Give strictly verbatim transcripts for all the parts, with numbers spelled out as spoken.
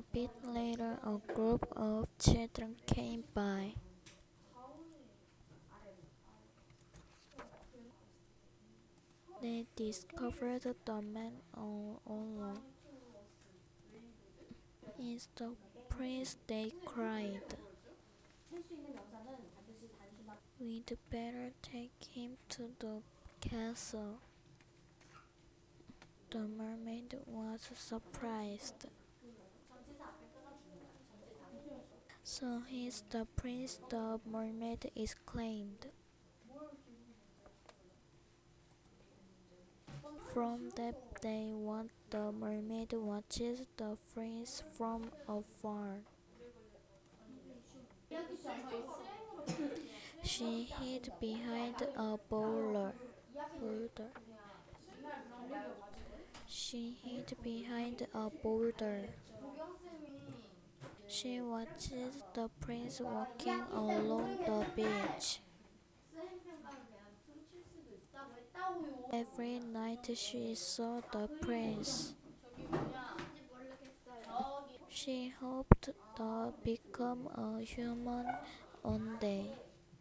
bit later, a group of children came by. They discovered the man all alone. Is the prince? They cried. We'd better take him to the castle. The mermaid was surprised. So he's the prince, the mermaid exclaimed. From that day on, the mermaid watches the prince from afar. She hid behind a boulder. boulder. She hid behind a boulder. She watches the prince walking along the beach. Every night she saw the prince. She hoped to become a human one day.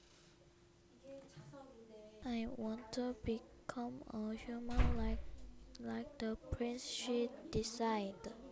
I want to become a human like like the prince, she decided.